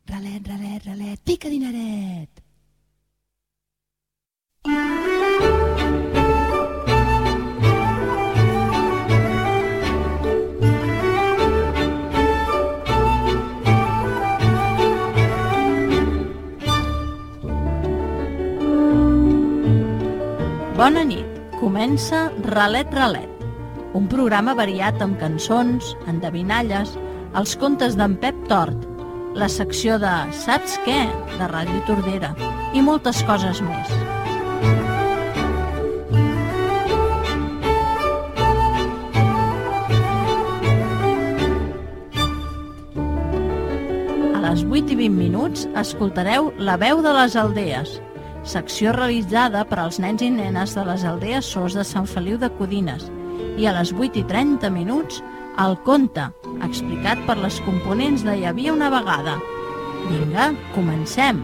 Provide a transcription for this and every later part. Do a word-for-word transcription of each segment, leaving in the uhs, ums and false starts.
Ralet, ralet, ralet, pica dineret! Bona nit, comença Ralet Ralet, un programa variat amb cançons, endevinalles, els contes d'en Pep Tort, la secció de Saps què? De Ràdio Tordera i moltes coses més. A les vuit i vint minuts escoltareu La veu de les aldees, secció realitzada per als nens i nenes de les aldees Sos de Sant Feliu de Codines, i a les vuit i trenta minuts el conte, explicat per les components de Hi havia una vegada. Vinga, comencem!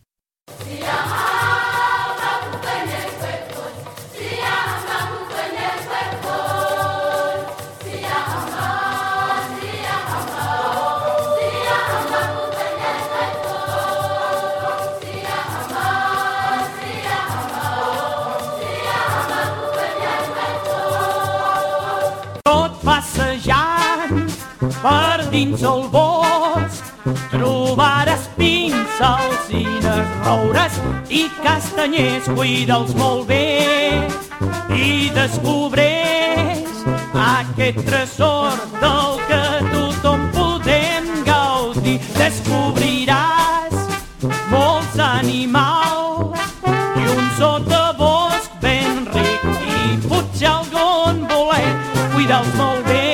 Per dins el bosc trobaràs píncels i roures i castanyers, cuida'ls molt bé i descobreix aquest tresor del que tothom podem gaudir. Descobriràs molts animals i un sotabosc ben ric i potser algun bolet, cuida'ls molt bé.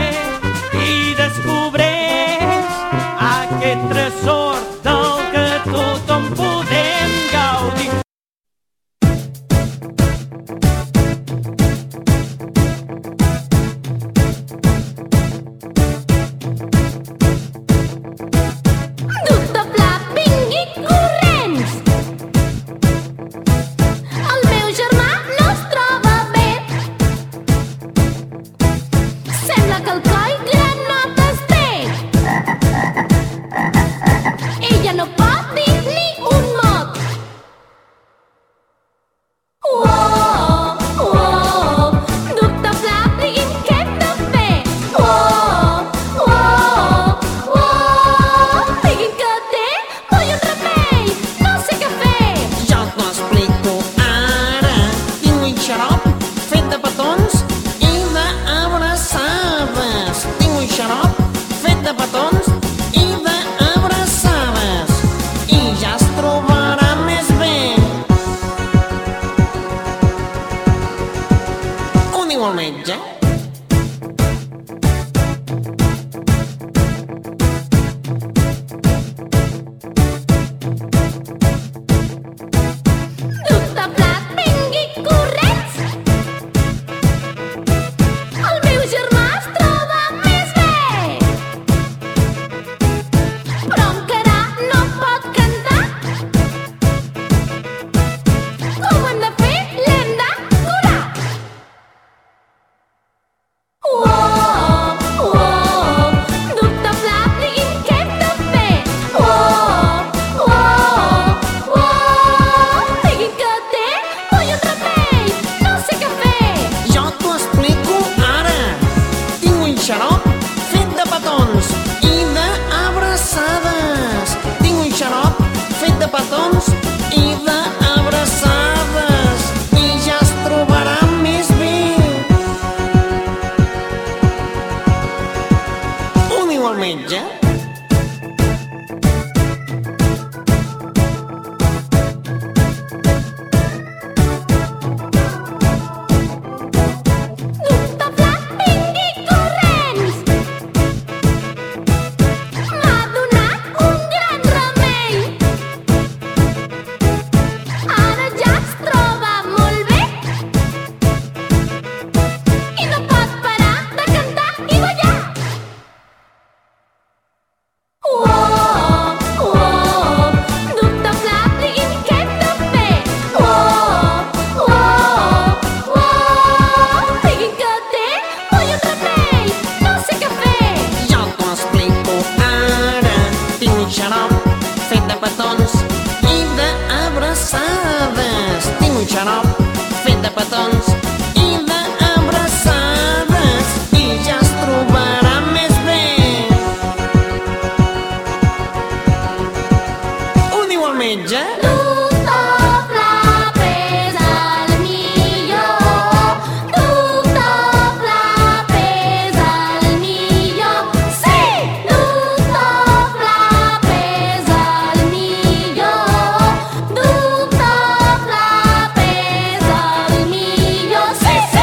Aquest tresor del que tothom podem gaudir. Duc de pla, vingui corrents! El meu germà no es troba bé. Sembla que el coll granotes té. menja? Doctor Flap és el millor. Doctor Flap és el millor. Sí! Doctor Flap és el millor. Doctor Flap és el millor. Sí, sí!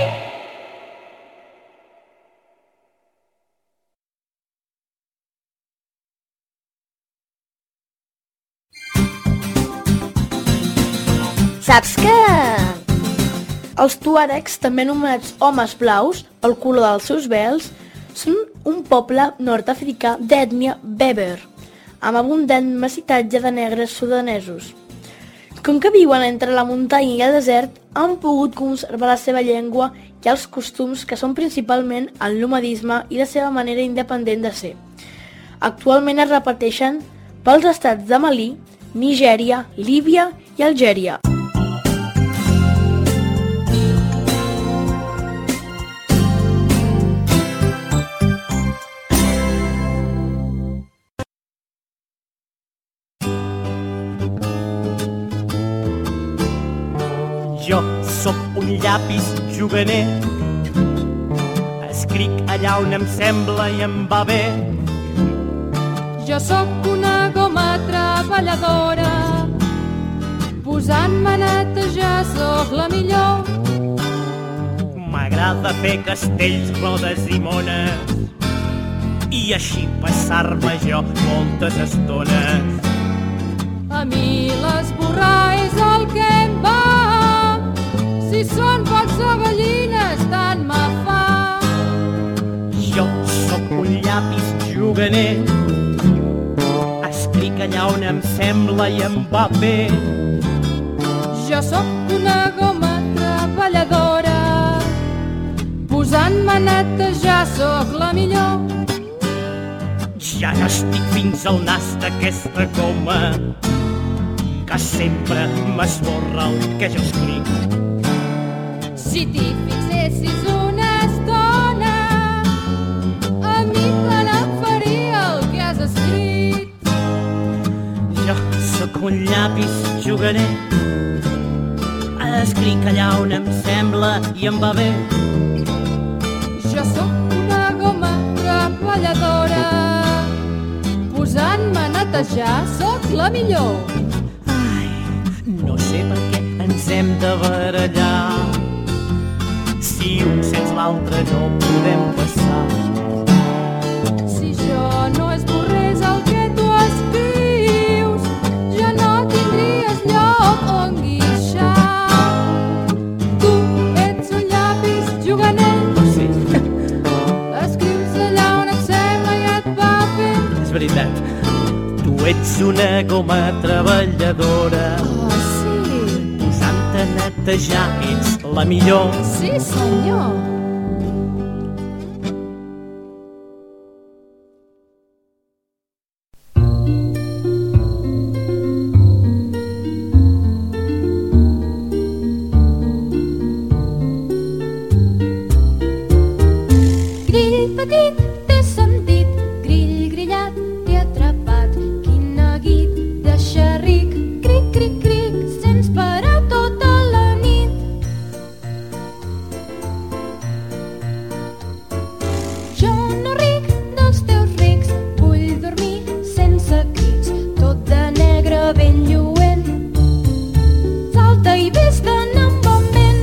Saps que els tuaregs, també anomenats homes blaus, pel color dels seus vels, són un poble nord-africà d'ètnia Berber, amb abundant massitatge de negres sudanesos. Com que viuen entre la muntanya i el desert, han pogut conservar la seva llengua i els costums que són principalment el nomadisme i la seva manera independent de ser. Actualment es repeteixen pels estats de Malí, Nigèria, Líbia i Algèria. Jo sóc un llapis juganer, escric allà on em sembla i em va bé. Jo sóc una goma treballadora, posant-me a netejar sóc la millor. M'agrada fer castells, rodes i mones, i així passar-me jo moltes estones. A mi l'esborrar és el que em va, si són pocs o gallines tant me fa. Jo sóc un llapis juganer, escric allà on em sembla i em va bé. Jo sóc una goma treballadora, posant-me a netejar sóc la millor. Ja n'estic fins al nas d'aquesta goma, que sempre m'esborra el que jo escric. Si t'hi fixessis una estona, a mi te n'en faria el que has escrit. Jo sóc un llapis juganer, escric allà on em sembla i em va bé. Jo sóc una goma treballadora, posant-me a netejar sóc la millor. Ai, no sé per què ens hem de barallar, si un sense l'altre no podem passar. Si jo no esborrés el que tu escrius, ja no tindries lloc on guixar. Tu ets un llapis juganer, Sí, escrius allà on et sembla i et va bé. és veritat. Tu ets una goma treballadora, Oh, sí, posant-te a netejar ets la millor. sí senyor. Grill petit, t'he sentit, grill grillat, t'he atrapat. Quin neguit de xerric, cric, cric, cric, sense parar tota la nit. Jo no ric dels teus rics, vull dormir sense crits, tot de negre ben lluent. Salta i vés-te'n amb bon vent.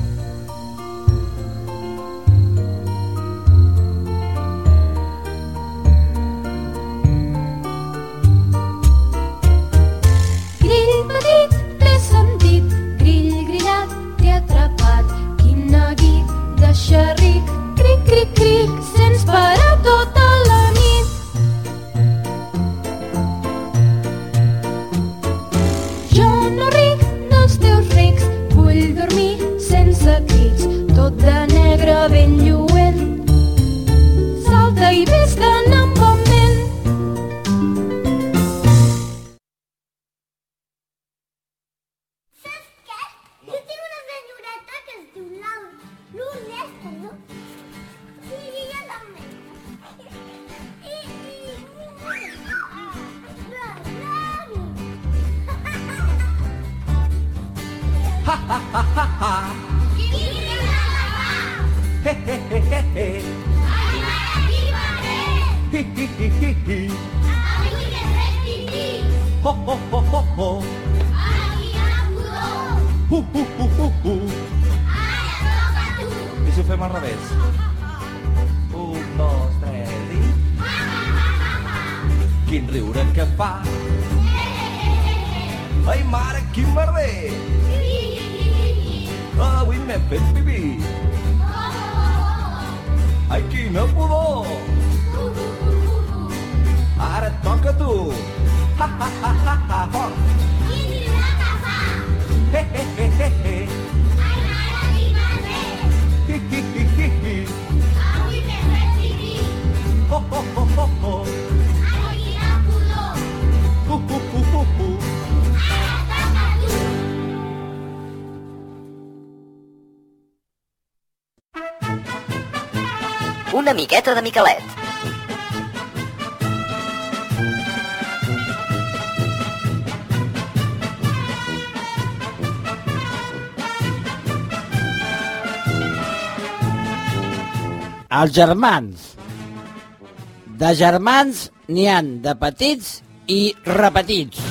Grill petit, t'he sentit, grill grillat, t'he atrapat. Quin neguit de xerric, cric, cric, cric, sense parar tota la nit. Jo no ric dels teus rics, vull dormir sense crits, tot de negre ben lluent. Salta i vés-te'n amb bon vent. Saps què? Jo tinc una senyoreta que es diu l'Ernesta, no? I ella també. I... i... Ha, ha, ha, ha, ha. Qui l'agafa? He, he, he, he, he. Animal alliberat! Hi, hi, hi, hi, hi. Avui que fred pipí! Ho, ho, ho, ho, ho. Ara qui ha pudor? Hu, hu, hu, hu, hu. Ara toca a tu! I si ho fem al revés? Un, dos, tres i... Quin riure que fa! Ai, mare, quin merder! Avui m'he fet pipí! Ai, quina pudor! Ara et toca a tu! Ha, ha, ha, ha, ha, fort! Qui l'agafa? He, he, he, he, he! Animal alliberat! Hi, hi, hi, hi, hi! Avui que fred pipí! Ho, ho, ho, ho, ho! Ara qui ha pudor? Hu, hu, hu, hu, hu! Ara toca a tu! Una miqueta de Miquelet. Els germans. De germans n'hi han de petits i repetits.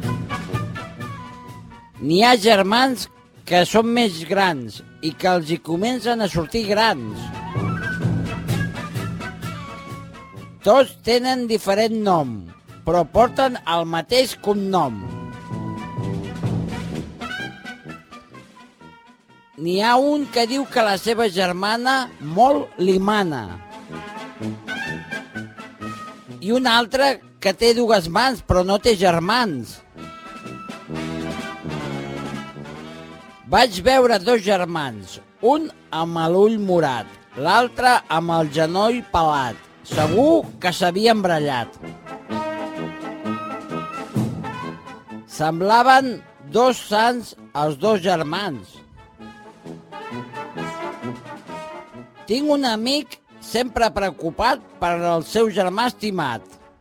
N'hi ha germans que són més grans i que els hi comencen a sortir grans. Tots tenen diferent nom, però porten el mateix cognom. N'hi ha un que diu que la seva germana molt li mana. I un altre que té dues mans però no té germans. Vaig veure dos germans, un amb l'ull morat, l'altre amb el genoll pelat. Segur que s'havien brallat. Semblaven dos sants els dos germans. Tinc un amic sempre preocupat per el seu germà estimat.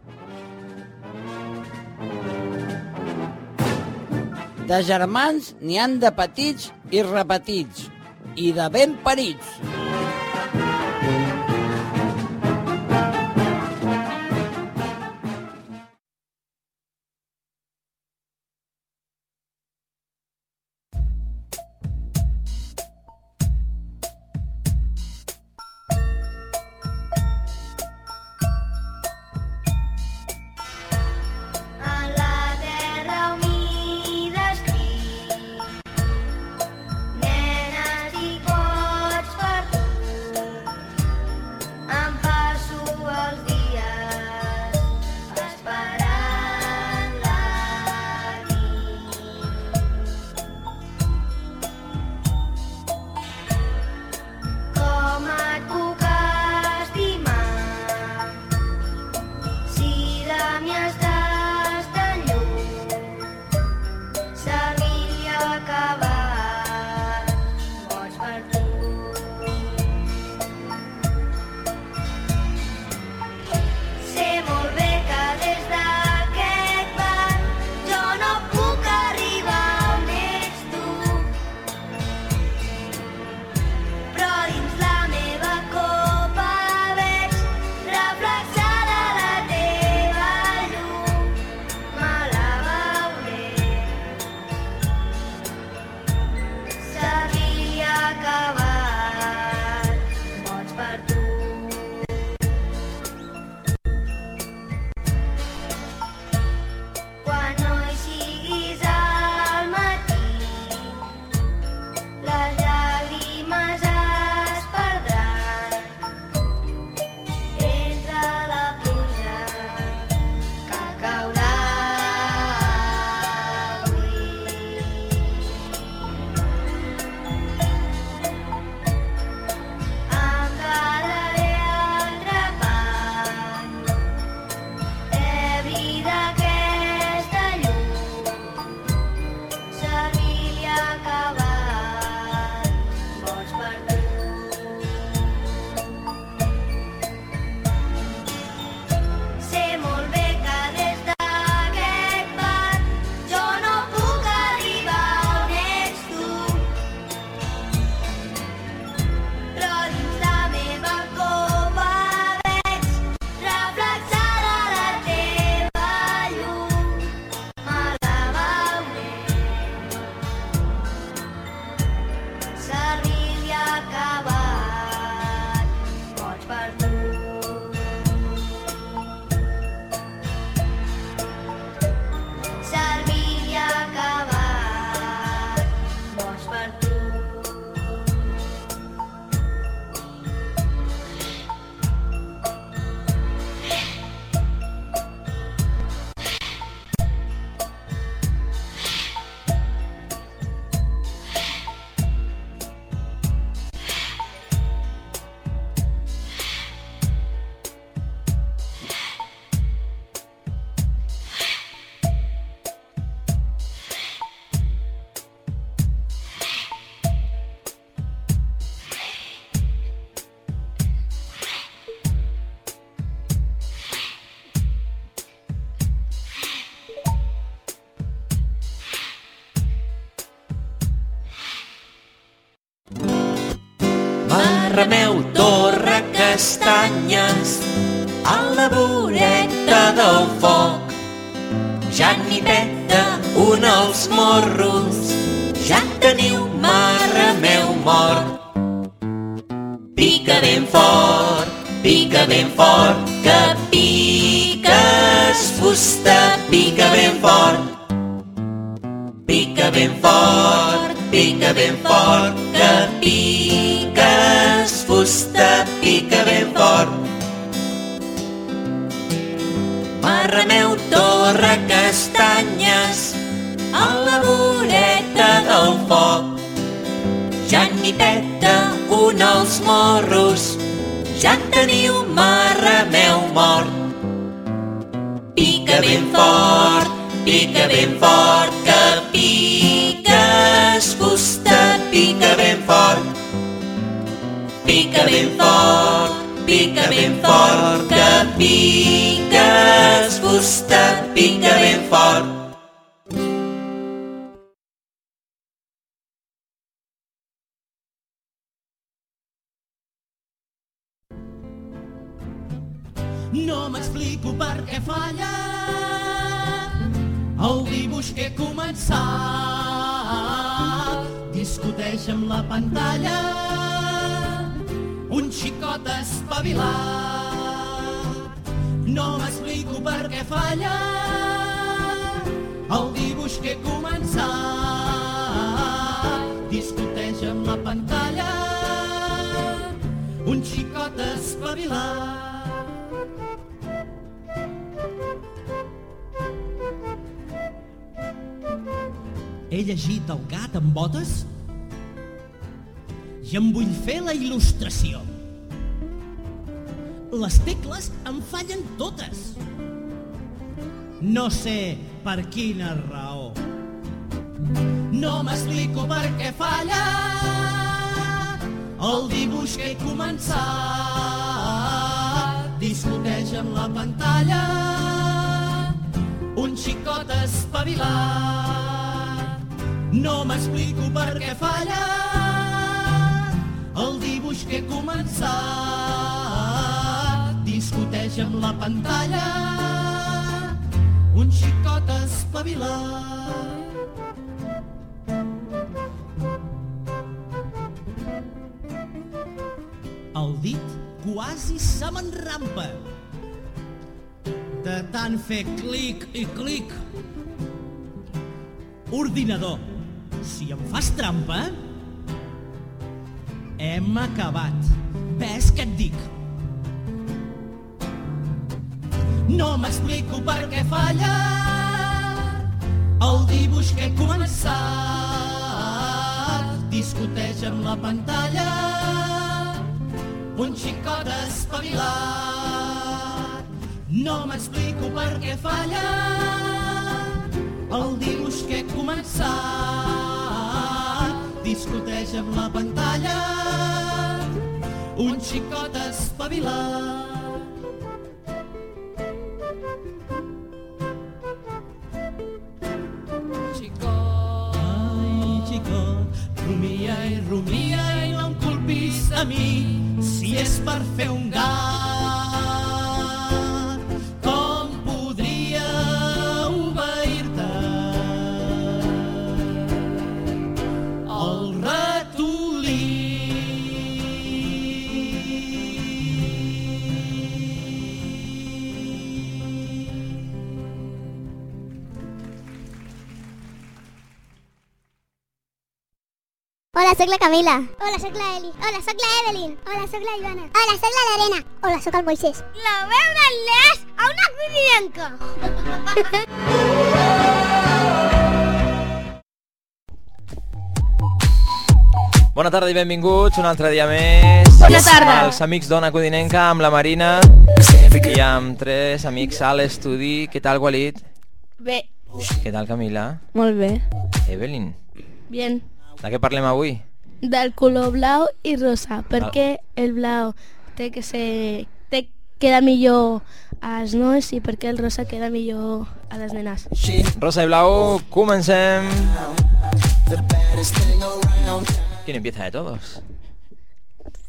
De germans n'hi han de petits i repetits, i de ben parits. Nenes i gots per M'arremeu torra castanyes a la voreta del foc. Ja n'hi peta un als morros, ja teniu m'arremeu mort. Pica ben fort, pica ben fort, que piques fusta, pica ben fort. Pica ben fort, pica ben fort, que piques fusta, pica ben fort. M'arremeu torra castanyes a la voreta del foc. Ja n'hi peta un als morros, ja teniu m'arremeu mort. Pica ben fort, pica ben fort, que piques fusta, pica ben fort. Pica ben fort, pica ben fort, que piques fusta, pica ben fort. No m'explico per què falla el dibuix que he començat. Discuteix amb la pantalla un xicot espavilat. No m'explico per què falla el dibuix que he començat. Discuteix amb la pantalla un xicot espavilat. He llegit El gat amb botes i em vull fer la il·lustració. Les tecles em fallen totes. No sé per quina raó. No m'explico per què falla el dibuix que he començat. Discuteix amb la pantalla un xicot espavilat. No m'explico per què falla el dibuix que he començat. Discuteix amb la pantalla un xicot espavilat. El dit quasi se m'enrampa de tant fer clic i clic. Ordinador, si em fas trampa, hem acabat. Ves que et dic. No m'explico per què falla el dibuix que he començat. Discuteix amb la pantalla un xicot espavilat. No m'explico per què falla el dibuix que he començat. Discuteix amb la pantalla un xicot espavilat. Xicot, ai, xicot, rumia i rumia i no em culpis a mi si és per fer un gat. Hola, soc la Camila. Hola, soc la Eli. Hola, soc la Evelyn. Hola, soc la Joana. Hola, soc la Lorena. Hola, soc el Moisés. La veu del Les a una curienca. Bona tarda i benvinguts un altre dia més. Bona tarda. Els amics d'Ona Codinenca, amb la Marina i amb tres amics a l'estudi. Què tal, Walid? Bé. Què tal, Camila? Molt bé. Evelyn? Bien. De què parlem avui? Del color blau i rosa, perquè el blau té que ser... Té, queda millor als nois i perquè el rosa queda millor a les nenes. Rosa i blau, comencem! ¿Quién empieza de todos?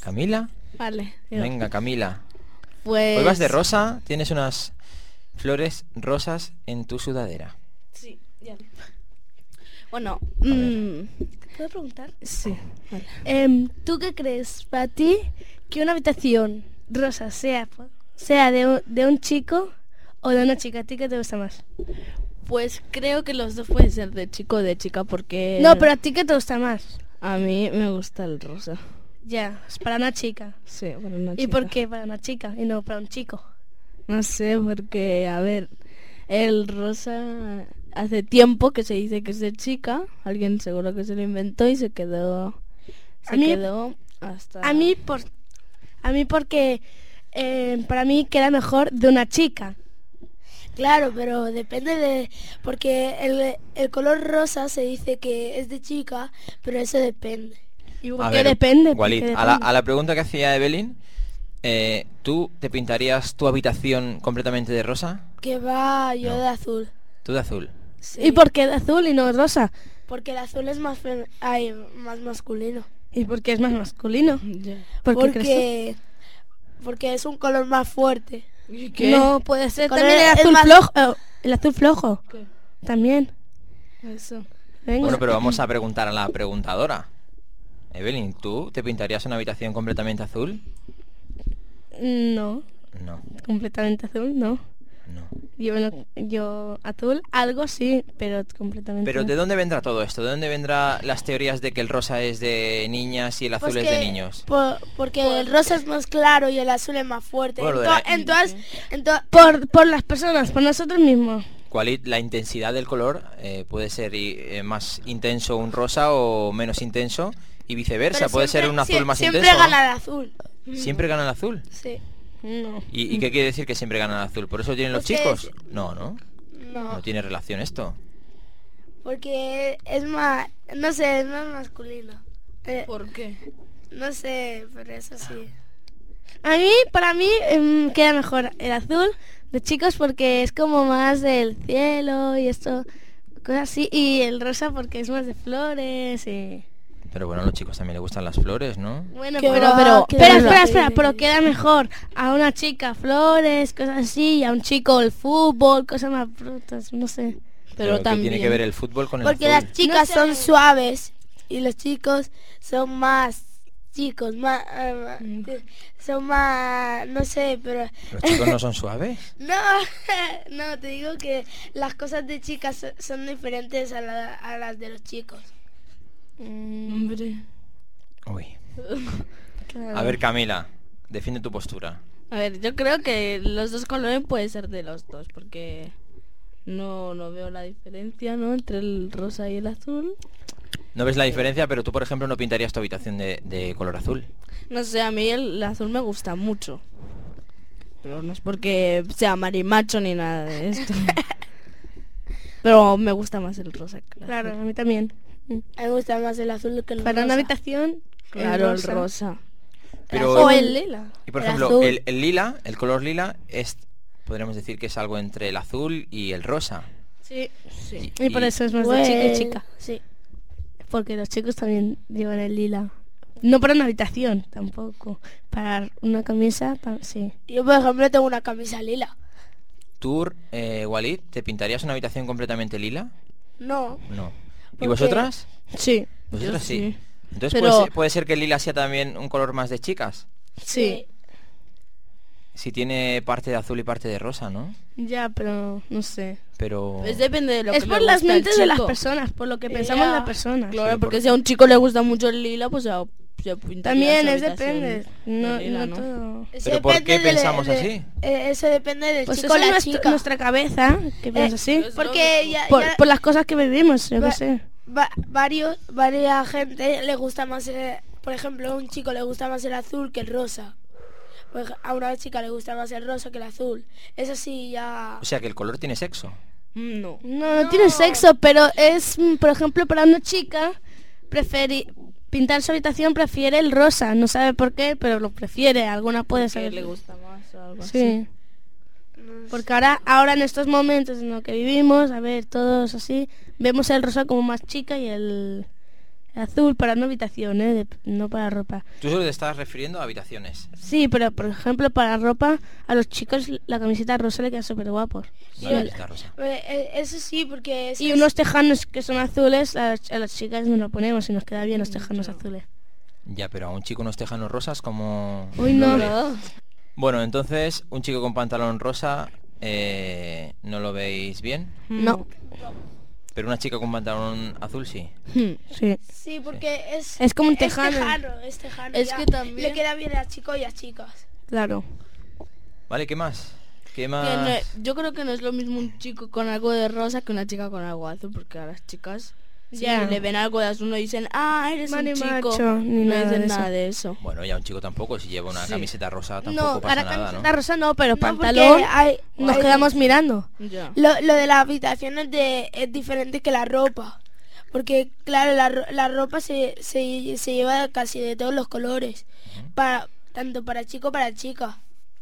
¿Camila? Vale. Digo. Venga, Camila. Pues... Hoy vas de rosa, tienes unas flores rosas en tu sudadera. Sí, ya. Bueno, mmm... ¿puedo preguntar? Sí. Vale. Eh, ¿Tú qué crees, para ti, que una habitación rosa sea, sea de, un, de un chico o de una chica? ¿A ti qué te gusta más? Pues creo que los dos pueden ser de chico o de chica porque... No, pero ¿a ti qué te gusta más? A mí me gusta el rosa. Ya, es para una chica. Sí, para una chica. ¿Y por qué para una chica y no para un chico? No sé, porque, a ver, el rosa hace tiempo que se dice que es de chica. Alguien seguro que se lo inventó y se quedó... Se a mí, quedó hasta... A mí, por, a mí porque eh, para mí queda mejor de una chica. Claro, pero depende de... Porque el, el color rosa se dice que es de chica, pero eso depende. ¿Y A por qué ver, depende? Walid, ¿Por qué a la, depende? a la pregunta que hacía Evelyn, eh, ¿tú te pintarías tu habitación completamente de rosa? Que va yo No. de azul. Tú de azul. Sí. ¿Y por qué de azul y no rosa? Porque el azul es más fem- ay, más masculino. ¿Y por qué es más masculino? Ya. ¿Por qué crees Porque porque es un color más fuerte. ¿Y tú? qué? No, puede ser Con también el- el es azul más- flojo. eh, el azul flojo. ¿Qué? También. Eso. Venga. Bueno, pero vamos a preguntar a la preguntadora. Evelyn, ¿tú te pintarías una habitación completamente azul? No, No, completamente azul, no. no. Yo, no- yo azul, algo sí, pero completamente Pero no. ¿de dónde vendrá todo esto? ¿De dónde vendrán las teorías de que el rosa es de niñas y el azul Pues es de que- niños? por- porque el rosa es más claro y el azul es más fuerte. Bueno, de en, to- la- en todas, en to- Por, por las personas, por nosotros mismos. ¿Cuál es la intensidad del color? Eh, puede ser y- eh, más intenso un rosa o menos intenso y viceversa. pero Puede ser siempre- un azul sie- más siempre intenso. ¿no? gana el azul. ¿Siempre gana el azul? Sí. No. ¿Y, y qué quiere decir que siempre gana el azul? ¿Por eso tienen los Pues que chicos? es- No, no. No, No tiene relación esto. porque es más, no sé, es más masculino. Eh, ¿Por qué? no sé, pero es así. A mí, para mí, em, queda mejor el azul de chicos porque es como más del cielo y esto, cosas así. Y el rosa porque es más de flores y... Pero bueno, a los chicos también les gustan las flores, ¿no? Bueno, Que pero, va, pero, que espera, va. espera, espera, pero queda mejor a una chica flores, cosas así, y a un chico el fútbol, cosas más brutas, no sé. Pero ¿qué también... tiene que ver el fútbol con el Porque azul? las chicas No sé. son suaves y los chicos son más chicos, más, eh, Mm. son más, no sé, pero ¿Los chicos no son suaves? no, no, te digo que las cosas de chicas so- son diferentes a, la- a las de los chicos. Hombre. Uy. A ver, Camila, defiende tu postura. A ver, yo creo que los dos colores puede ser de los dos, porque no, no veo la diferencia, ¿no? Entre el rosa y el azul. No ves la diferencia, pero tú, por ejemplo, no pintarías tu habitación de, de color azul. No sé, a mí el, el azul me gusta mucho. Pero no es porque sea marimacho ni nada de esto. Pero me gusta más el rosa. que el Claro, a azul. mí también. A mí me gusta más el azul que el Para rosa. una habitación, Claro, el rosa. rosa. Pero O el- el lila. Y por el ejemplo, azul. el, el lila, el color lila, es, podríamos decir que es algo entre el azul y el rosa. Sí. Sí. Y por eso es más de Pues, chica y chica. Sí. Porque los chicos también llevan el lila. No para una habitación, tampoco. Para una camisa, pa- sí. Yo, por ejemplo, tengo una camisa lila. ¿Tú, eh, Walid, te pintarías una habitación completamente lila? No, No. ¿Y ¿Por vosotras? Sí. Vosotras yo sí. Entonces Pero- puede, ser, puede ser que el lila sea también un color más de chicas. Sí. Si tiene parte de azul y parte de rosa, ¿no? Ya, pero no sé. Pero... Pues depende de lo Es que por le las gusta al mentes de las chico. personas, por lo que pensamos Ya. las personas. Claro, Sí, porque por- si a un chico le gusta mucho el lila, pues ya, ya pintaría También su es habitación depende. de No, lila, no todo. eso ¿Pero por depende qué de- pensamos de- así? eh, eso depende del Pues chico eso o es la nuestra, chica. nuestra cabeza que piensa así. es Porque lógico. ya, Por, ya- por las cosas que vivimos, yo Va- qué sé. va- varios, varias gente le gusta más, el- por ejemplo, a un chico le gusta más el azul que el rosa. Por ej- A una chica le gusta más el rosa que el azul. Eso sí, ya... O sea, que el color tiene sexo. Mm, No. No, no tiene sexo, pero es, mm, por ejemplo, para una chica, preferi pintar su habitación prefiere el rosa. No sabe por qué, pero lo prefiere. Alguna puede Que saber. le gusta más o algo así. Sí. Porque ahora, ahora en estos momentos en los que vivimos, a ver, todos así, vemos el rosa como más chica y el, El azul para una habitación, ¿eh? De- no para ropa. Tú solo te estás refiriendo a habitaciones. Sí, pero por ejemplo para ropa, a los chicos la camiseta rosa le queda súper guapo. La camiseta rosa. Eh, Eso sí, porque... eso Y es- unos tejanos que son azules, a, a las chicas nos lo ponemos y nos queda bien los tejanos azules. Ya, pero a un chico unos tejanos rosas como... Uy, no. Bueno, entonces, un chico con pantalón rosa, eh, ¿no lo veis bien? No. Pero una chica con pantalón azul sí. Sí. Sí, porque es... Es como un Es tejano. tejano, es tejano. Es ya. que también- Le queda bien a chicos y a chicas. Claro. Vale, ¿qué más? ¿Qué Que más? no- yo creo que no es lo mismo un chico con algo de rosa que una chica con algo azul, porque a las chicas si Ya. le ven algo de azul no dicen, ah, eres Mani un chico, macho, ni no nada dicen de eso. nada de eso. Bueno, ya un chico tampoco, si lleva una Sí. camiseta rosa No, tampoco pasa ahora nada, camiseta ¿no? rosa no, pero No, porque pantalón hay- nos hay- quedamos mirando. Ya. Lo, lo de la habitación es, de, es diferente que la ropa. Porque, claro, la, ro- la ropa se, se, se lleva casi de todos los colores. Para, tanto para chico para chica.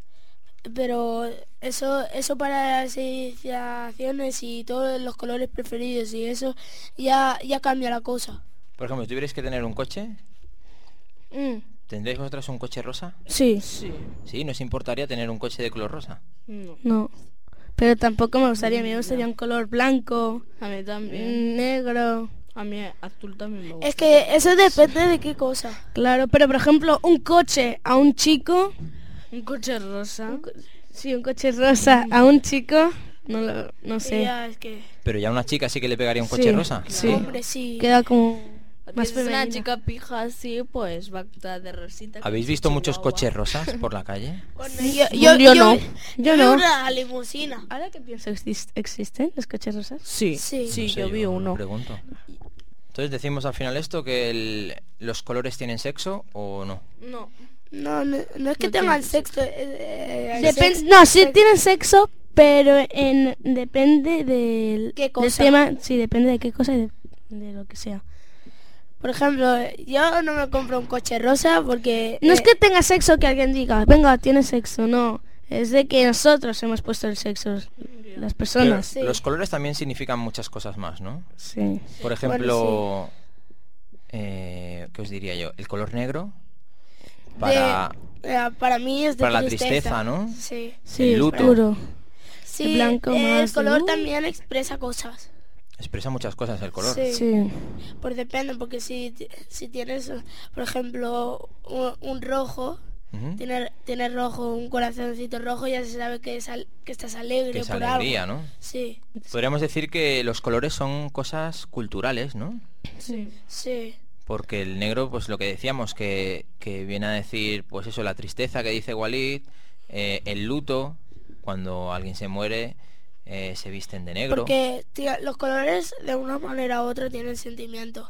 Pero eso eso para las iniciaciones y todos los colores preferidos y eso ya, ya cambia la cosa. Por ejemplo, si tuvierais que tener un coche, Mm. ¿tendréis vosotras un coche rosa? Sí. Sí, ¿nos importaría tener un coche de color rosa? No. No. Pero tampoco me gustaría, a mí me gustaría un color blanco, A mí también. mm, negro. A mí azul también me gusta. Es que eso depende de qué cosa. Claro, pero por ejemplo, un coche a un chico, Un coche rosa. sí, un coche rosa a un chico, no lo, no sé. Ya, es que... Pero ya a una chica sí que le pegaría un coche Sí, rosa. Sí. Hombre, sí. Queda como Más más es una femenina. chica pija así, pues va a estar de rosita. con ¿Habéis su visto muchos chihuahua. coches rosas por la calle? Bueno, yo, Yo, yo, no, yo yo veo no. una limusina. Ahora que pienso, ¿exist- ¿existen los coches rosas? Sí, Sí. sí, No sé, yo vi uno. pregunto. Entonces decimos al final esto, que el- los colores tienen sexo o no. No. No, no, no es que No tengan tiene sexo. eh, eh, Depen- sex- no, sí sex- tienen sexo, pero en depende del, ¿Qué del cosa? tema, sí, depende de qué cosa y de, de lo que sea. Por ejemplo, yo no me compro un coche rosa porque... No es eh, que tenga sexo que alguien diga, venga, tiene sexo, no. Es de que nosotros hemos puesto el sexo, las personas. Sí. Los colores también significan muchas cosas más, ¿no? Sí. Por ejemplo, eh, ¿qué os diría yo? El color negro para, eh, para mí es de para la tristeza, ¿no? Sí. Sí, el luto. oscuro. Sí, El blanco eh, el más color de- también expresa cosas. Expresa muchas cosas el color. Sí. Sí. Pues depende, porque si, ti- si tienes, por ejemplo, un, un rojo, Ujú. tiene, tiene rojo, un corazoncito rojo, ya se sabe que, es al- que estás alegre Que es por alegría, algo. ¿no? Sí, Podríamos decir que los colores son cosas culturales, ¿no? Sí. sí. Porque el negro, pues lo que decíamos, que, que viene a decir, pues eso, la tristeza que dice Walid, eh, el luto, cuando alguien se muere, eh, se visten de negro. Porque tía, los colores de una manera u otra tienen sentimiento.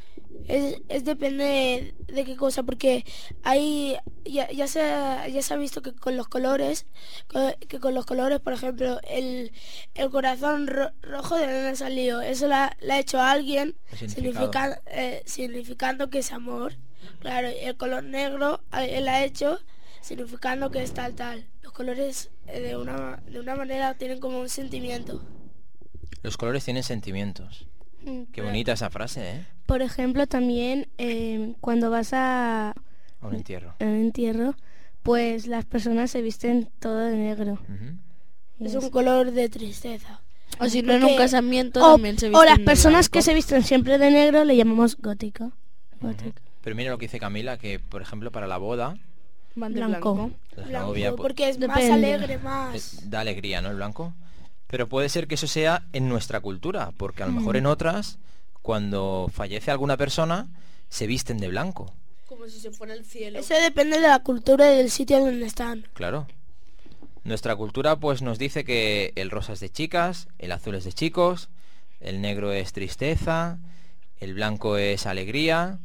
Es, es depende de, de qué cosa, porque hay ya, ya se ha- ya se ha visto que con los colores co- que con los colores, por ejemplo, el, el corazón ro- rojo de dónde ha salido, eso la, la ha hecho alguien, El significado. significa- eh, significando que es amor. Claro, el color negro a- él ha hecho significando que es tal tal. Los colores eh, de una de una manera tienen como un sentimiento. Los colores tienen sentimientos. Qué bonita esa frase, ¿eh? Por ejemplo, también eh, cuando vas a, A un entierro. a un entierro, pues las personas se visten todo de negro. Ujú. Es un color de tristeza. O si no en un Porque- casamiento O, también se o visten las de personas que blanco. se visten siempre de negro le llamamos gótico. Gótico. Pero mira lo que dice Camila, que por ejemplo para la boda, Van de Blanco. blanco. la Blanco, novia pues, porque es más Depende. alegre, eh, más... da alegría, ¿no? El blanco. Pero puede ser que eso sea en nuestra cultura, porque a lo mejor en otras, cuando fallece alguna persona, se visten de blanco. Como si se fuera el cielo. Eso depende de la cultura y del sitio donde están. Claro. Nuestra cultura pues nos dice que el rosa es de chicas, el azul es de chicos, el negro es tristeza, el blanco es alegría,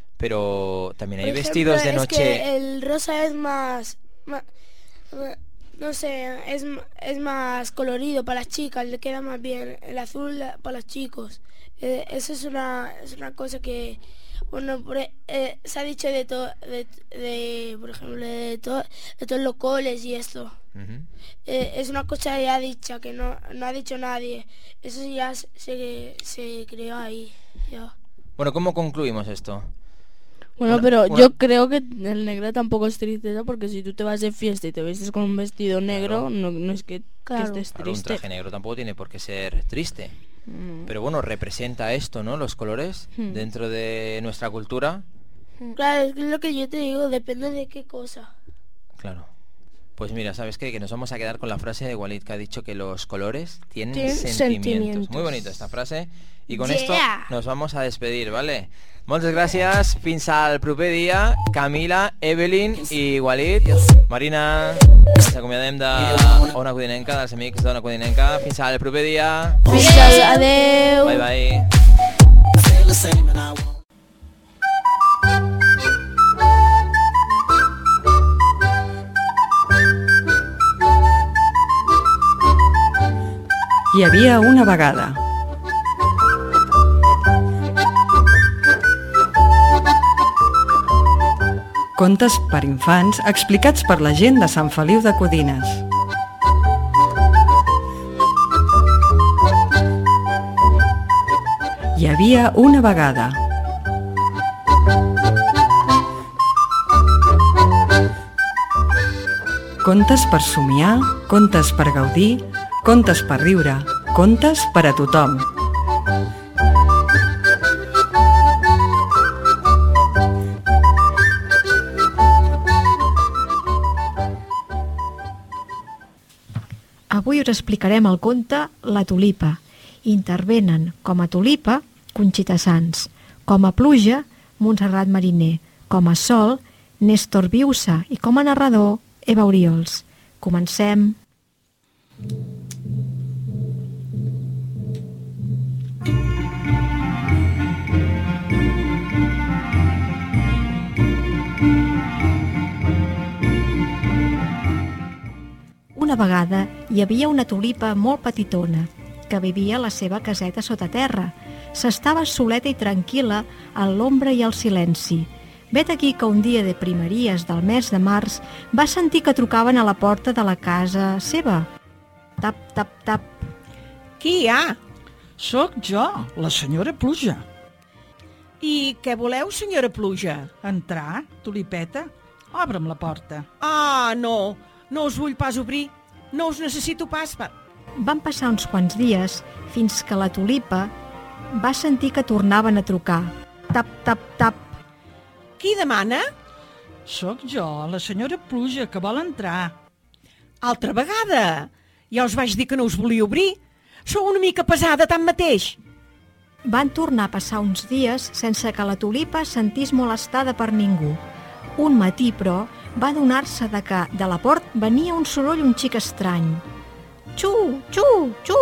pero también hay Por vestidos de ejemplo, noche. Es que el rosa es más... ma- ma- no sé, es, m- es más colorido para las chicas, le queda más bien. El azul la- para los chicos. Eh, eso es una, es una cosa que... Bueno, por e- eh, se ha dicho de todo, de, de, por ejemplo, de, to- de todos los coles y esto. Ujú. Eh, es una cosa ya dicha, que no, no ha dicho nadie. Eso ya se, se creó ahí. Ya. Bueno, ¿cómo concluimos esto? Bueno, Una- pero una- yo creo que el negro tampoco es tristeza, porque si tú te vas de fiesta y te vestes con un vestido negro, no, no es que, que Claro. estés Claro, un triste. traje negro tampoco tiene por qué ser triste. Mm. Pero bueno, representa esto, ¿no? Los colores Hmm. dentro de nuestra cultura. Claro, es lo que yo te digo, depende de qué cosa. Claro. Pues mira, ¿sabes qué? Que nos vamos a quedar con la frase de Walid, que ha dicho que los colores tienen Tienen sentimientos. sentimientos. Muy bonita esta frase. Y con Yeah. esto nos vamos a despedir, ¿vale? Moltes gràcies, fins al proper dia. Camila, Evelyn i Walid. Marina, ens acomiadem de Ona Codinenca, dels amics d'Ona Codinenca. Fins al proper dia. Fins al- adeu. Bye, bye. Hi havia una vegada. Contes per infants explicats per la gent de Sant Feliu de Codines. Hi havia una vegada. Contes per somiar, contes per gaudir, contes per riure, contes per a tothom. Avui us explicarem el conte La tulipa. Intervenen com a tulipa Conxita Sans, com a pluja Montserrat Mariner, com a sol Néstor Biusa i com a narrador Eva Oriols. Comencem. Una vegada hi havia una tulipa molt petitona que vivia a la seva caseta sota terra. S'estava soleta i tranquil·la en l'ombra i el silenci. Vet aquí que un dia de primeries del mes de març va sentir que trucaven a la porta de la casa seva. Tap, tap, tap. Qui hi ha? Soc jo, la senyora Pluja. I què voleu, senyora Pluja? Entrar, tulipeta? Obre'm la porta. Ah, no, no us vull pas obrir. No us necessito pas per... Van passar uns quants dies fins que la tulipa va sentir que tornaven a trucar. Tap, tap, tap. Qui demana? Soc jo, la senyora Pluja, que vol entrar. Altra vegada? Ja us vaig dir que no us volia obrir. Sou una mica pesada, tanmateix. Van tornar a passar uns dies sense que la tulipa es sentís molestada per ningú. Un matí, però, va adonar-se de que de la port venia un soroll un xic estrany. Xu, xu, xu!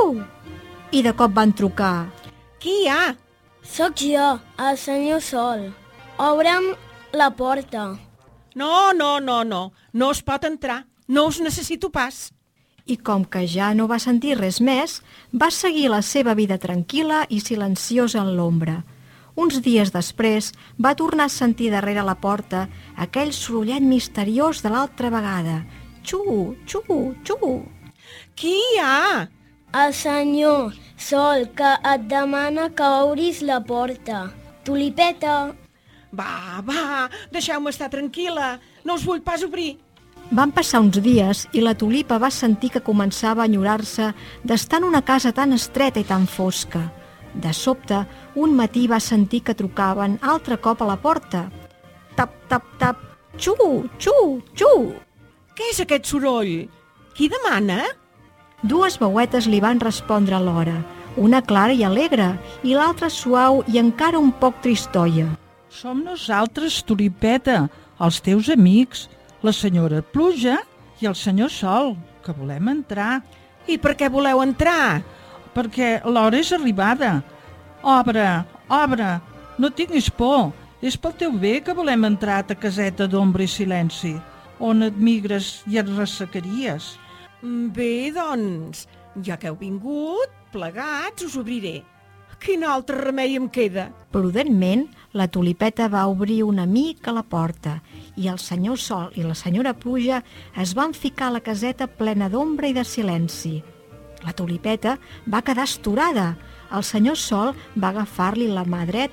I de cop van trucar. Qui hi ha? Soc jo, el senyor Sol. Obre'm la porta. No, no, no, no. No es pot entrar. No us necessito pas. I com que ja no va sentir res més, va seguir la seva vida tranquil·la i silenciosa en l'ombra. Uns dies després va tornar a sentir darrere la porta aquell sorollet misteriós de l'altra vegada. Xu, xu, xu. Qui hi ha? El senyor Sol, que et demana que obris la porta. Tulipeta. Va, va, deixeu-me estar tranquil·la. No us vull pas obrir. Van passar uns dies i la tulipa va sentir que començava a enyorar-se d'estar en una casa tan estreta i tan fosca. De sobte, un matí va sentir que trucaven altre cop a la porta. Tap, tap, tap. Xu, xu, xu. Què és aquest soroll? Qui demana? Dues veuetes li van respondre alhora, una clara i alegre i l'altra suau i encara un poc tristoia. Som nosaltres, Tulipeta, els teus amics, la senyora Pluja i el senyor Sol, que volem entrar. I per què voleu entrar? Perquè l'hora és arribada. Obre, obre, no tinguis por. És pel teu bé que volem entrar a ta caseta d'ombra i silenci, on et migres i et ressecaries. Bé, doncs, ja que heu vingut, plegats us obriré. Quin altre remei em queda? Prudentment, la tulipeta va obrir una mica la porta i el senyor Sol i la senyora Pluja es van ficar a la caseta plena d'ombra i de silenci. La tulipeta va quedar astorada. El senyor Sol va agafar-li la mà dreta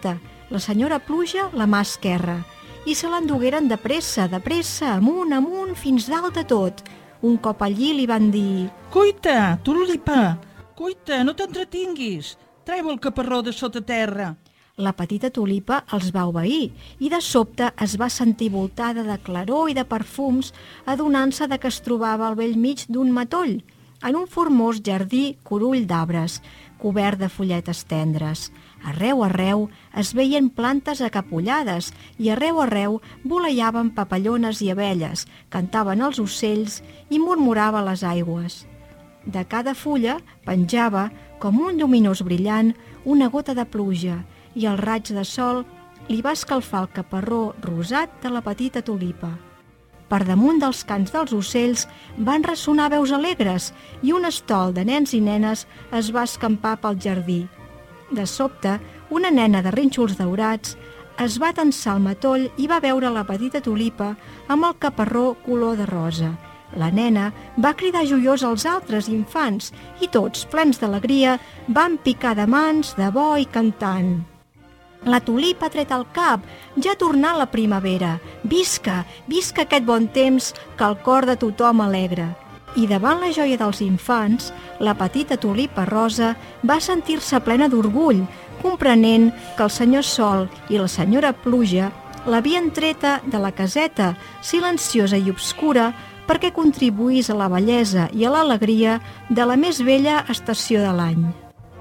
la senyora Pluja la mà esquerra, i se l'endugueren de pressa, de pressa, amunt, amunt, fins dalt de tot. Un cop allí li van dir: «Cuita, Tulipa, cuita, no t'entretinguis, treu el caparró de sota terra». La petita Tulipa els va obeir i de sobte es va sentir voltada de claror i de perfums, adonant-se de que es trobava al bell mig d'un matoll, en un formós jardí curull d'arbres, cobert de folletes tendres. Arreu, arreu es veien plantes acapullades i arreu, arreu voleiaven papallones i abelles, cantaven els ocells i murmurava les aigües. De cada fulla penjava, com un lluminós brillant, una gota de pluja, i el raig de sol li va escalfar el caparró rosat de la petita Tulipa. Per damunt dels cants dels ocells van ressonar veus alegres i un estol de nens i nenes es va escampar pel jardí. De sobte, una nena de rínxols daurats es va tensar al matoll i va veure la petita Tulipa amb el caparró color de rosa. La nena va cridar joiós als altres infants i tots, plens d'alegria, van picar de mans, de bo i cantant. La Tulipa ha tret el cap, ja ha tornat la primavera. Visca, visca aquest bon temps que el cor de tothom alegra. I davant la joia dels infants, la petita Tulipa rosa va sentir-se plena d'orgull, comprenent que el senyor Sol i la senyora Pluja l'havien treta de la caseta, silenciosa i obscura, perquè contribuís a la bellesa i a l'alegria de la més bella estació de l'any.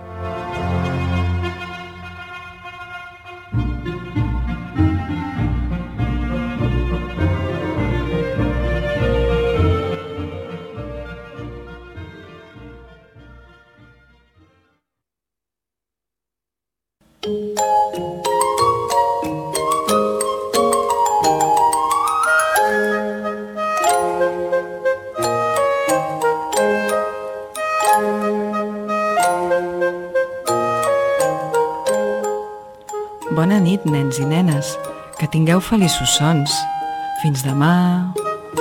Bona nit, nens i nenes. Que tingueu feliços sons. Fins demà.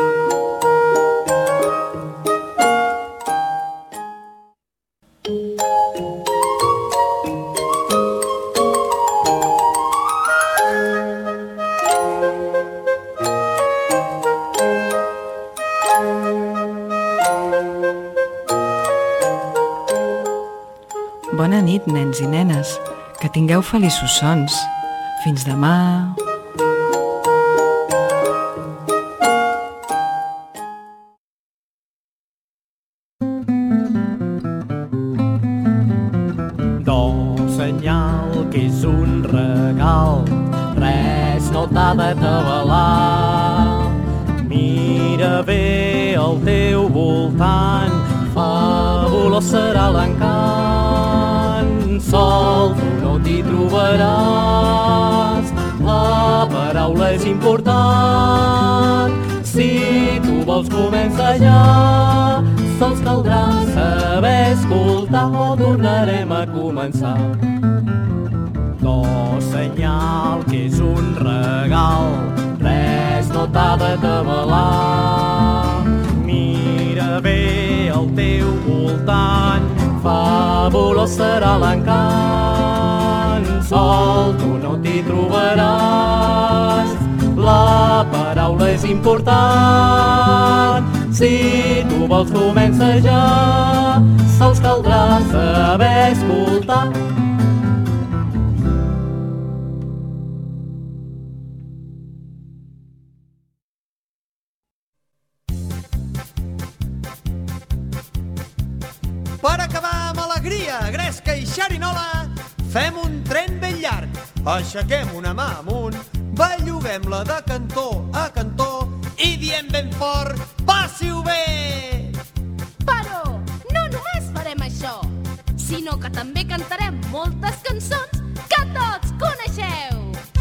Bona nit, nens i nenes. Que tingueu feliços sons. Fins demà. Do senyal que és un regal, res no t'ha de tabalar. Mira bé al teu voltant, fabulós serà l'encant. Sol, tu no t'hi trobaràs, la paraula és important. Si tu vols començar ja, sols caldrà saber escoltar o tornarem a començar. Do senyal que és un regal, res no t'ha de tabalar. Mira bé al teu voltant, fabulós serà l'encant. Sol, tu no t'hi trobaràs, la paraula és important. Si tu vols començar ja, sols caldrà saber escoltar. Per acabar amb alegria, gresca i xerinola, fem un tren ben llarg. Aixequem una mà amunt, belluguem-la de cantó a cantó i diem ben fort, passi-ho bé! Però no només farem això, sinó que també cantarem moltes cançons que tots coneixeu.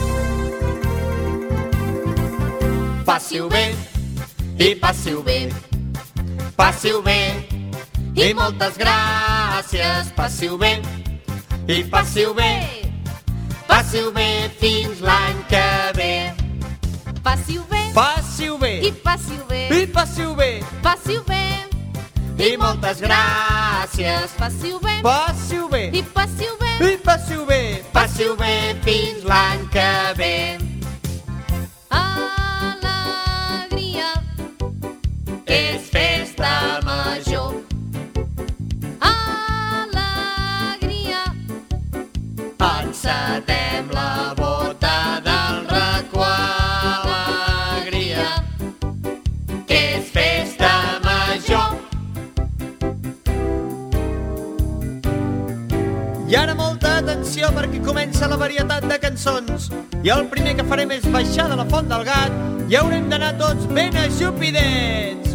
Passi-ho bé i passi-ho bé, passi-ho bé i moltes gràcies. Passi-ho bé i passi-ho bé, passi-ho bé fins l'any que ve. Passi-ho bé, passi-ho bé i passi-ho bé, i passi-ho bé, passi-ho bé i moltes gràcies. Passi-ho bé, passi-ho bé i passi-ho bé, i passi-ho bé, passi-ho Passi-ho bé fins l'any que ve. Alegria És festa major. Alegria Encetem la bota del racó. Alegria és festa major. I ara molta atenció perquè comença la varietat de cançons. I el primer que farem és baixar de la Font del Gat i haurem d'anar tots ben ajupidets.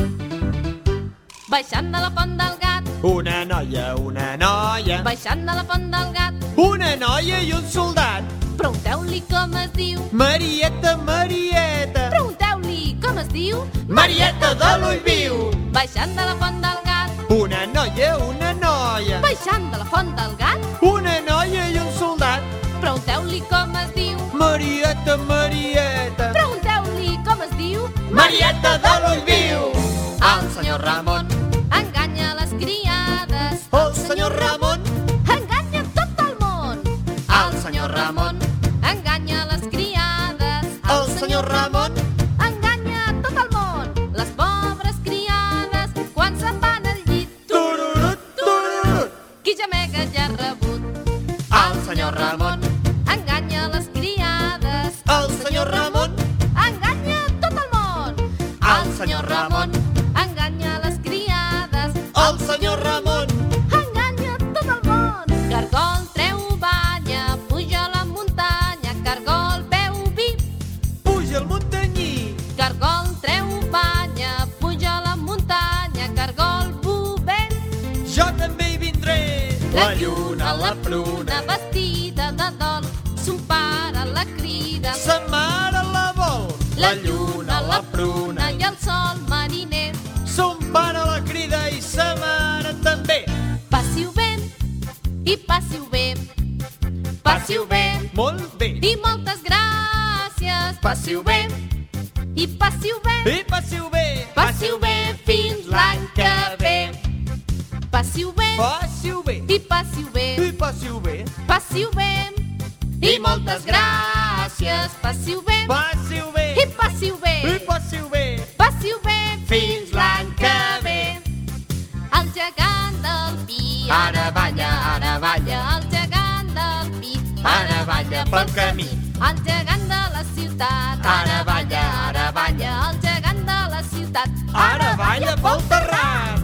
baixant de la Font del Gat. Una noia, una noia, Baixant de la Font del Gat. una noia i un soldat. Pregunteu-li com es diu. Marieta, Marieta, Pregunteu-li com es diu. Marieta de l'ull viu. Baixant de la Font del Gat. Una noia, una noia, Baixant de la Font del Gat. una noia i un soldat. Pregunteu-li com es diu. Marieta, Marieta, Pregunteu-li com es diu. Marieta de l'ull viu. El senyor Ramon enganya les criades. El senyor Ramon enganya tot el món. El senyor Ramon enganya les criades. El senyor Ramon enganya tot el món. Les pobres criades quan se'n van al llit. Tururut, tururut. Qui gemega ja ha rebut. El senyor Ramon enganya les criades. El senyor Ramon enganya tot el món. El senyor Ramon enganya les criades. El senyor Ramon enganya tot el món. Cargol treu banya, puja a la muntanya. Cargol beu vi. puja al muntanyí. Cargol treu banya, puja a la muntanya. Cargol buvent. Jo també hi vindré. La lluna, la pruna, vestida de dol. Son pare la crida. Sa mare la vol. La lluna, la pruna i el sol mariner. Son pare la crida i sa mare també. Passi-ho bé i passi-ho bé. Passi-ho bé Molt bé. i moltes gràcies. Passi-ho bé I passi-ho bé. i passi-ho bé. Passi-ho bé fins l'any que ve. Passi-ho bé Passi-ho bé i passi-ho bé. i passi-ho bé. Passi-ho bé i moltes gràcies. Passi-ho bé Passi-ho bé i passi-ho bé. i passi-ho bé. Passi-ho bé Fins l'any que ve. El gegant del Pi Ara balla, ara balla, el gegant del Pi ara balla pel camí. el gegant de la ciutat Ara balla, ara balla, el gegant de la ciutat ara balla pel terrat.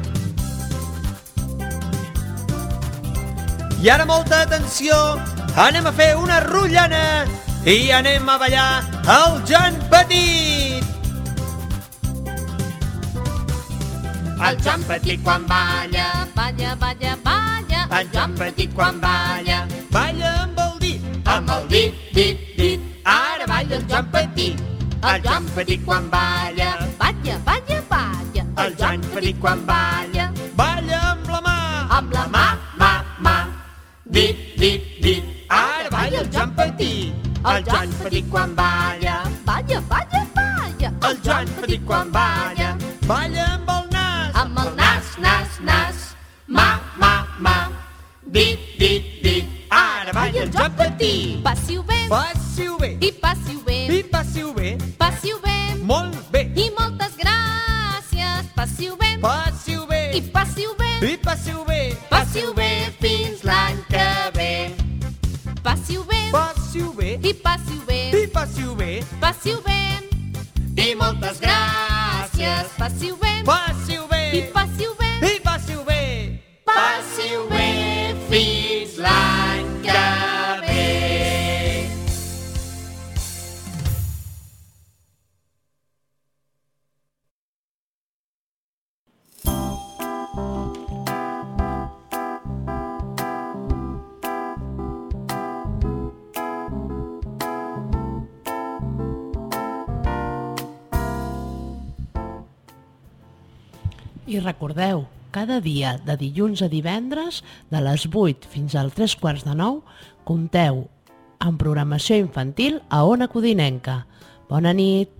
I ara molta atenció, anem a fer una rotllana i anem a ballar el Joan Petit. El Joan Petit quan balla, balla, balla, balla. el Joan Petit quan balla, balla amb el dit, amb el dit, dit, dit. Ara balla el Joan Petit. El Joan Petit quan balla, Balla, balla, balla. el Joan Petit quan balla, balla amb la mà, amb la mà, mà, mà. Dit, dit, dit. Ara balla el Joan Petit. El Joan Petit quan balla, Balla, balla, balla. el Joan Petit quan balla, balla amb el nas, Amb el nas, nas, nas. mà, mà, mà. Dit, dit, dit. Ara balla el Joan Petit. Passi-ho bé Passi-ho bé i passi-ho bé. i passi-ho bé. Passi-ho bé Molt bé. i moltes gràcies. Passi-ho bé Passi-ho bé i passi-ho bé. i passi-ho bé. Passi-ho bé fins l'any que ve. Passi-ho bé Passi-ho bé i passi-ho bé. i passi-ho bé. Passi-ho bé I moltes gràcies. Passi-ho bé Passi-ho bé i passi-ho bé. i passi-ho bé. Passi-ho bé fins l'any que ve. I recordeu, cada dia de dilluns a divendres, de les vuit fins al tres quarts de nou, compteu amb programació infantil a Ona Codinenca. Bona nit!